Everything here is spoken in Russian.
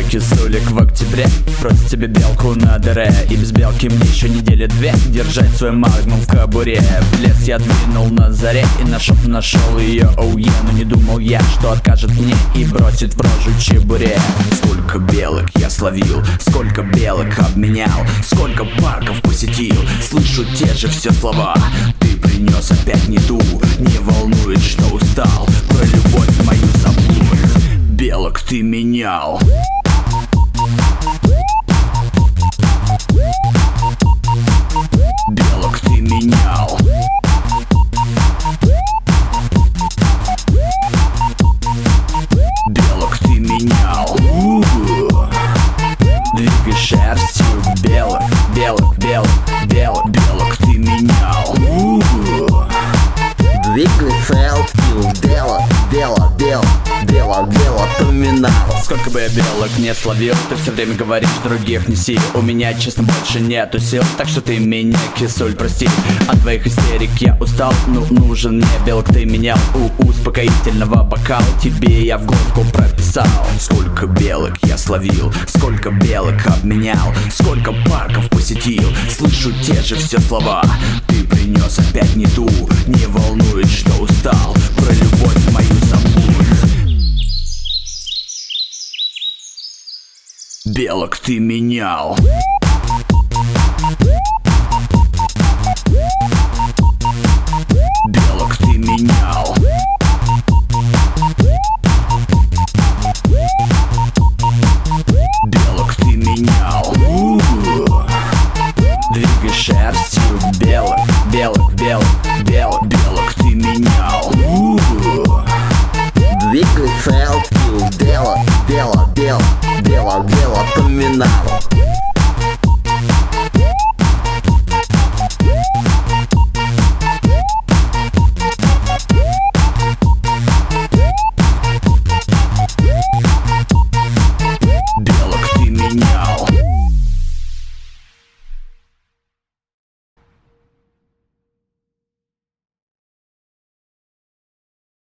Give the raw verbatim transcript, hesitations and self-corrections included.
кисулик в октябре просит тебе белку на дыре. И без белки мне еще недели две держать свой магнум в кобуре. В лес я двинул на заре и нашел, нашел ее, оу oh, yeah. Но не думал я, что откажет мне и бросит в рожу чебуре. Сколько белок я словил, сколько белок обменял, сколько парков посетил, слышу те же все слова. Ты принес опять не ту, не волнует, что устал, про любовь мою забудь, белок ты менял. Белок ты менял. Белок ты менял. У-у-у. Двигай шерстью, белок, белок, белок, белок, белок ты менял. У-у-у. Двигай шерстью, белок, белок, белок, белок, белок ты менял. Сколько бы я белок не словил, ты все время говоришь, других неси. У меня, честно, больше нету сил, так что ты меня, кисуль, прости. От твоих истерик я устал, ну нужен мне белок ты менял. У успокоительного бокала тебе я в глотку прописал. Сколько белок я словил, сколько белок обменял, сколько парков посетил, слышу те же все слова. Ты принес опять не ту, не волнует, что устал, про любовь мою забудь. Белок ты менял.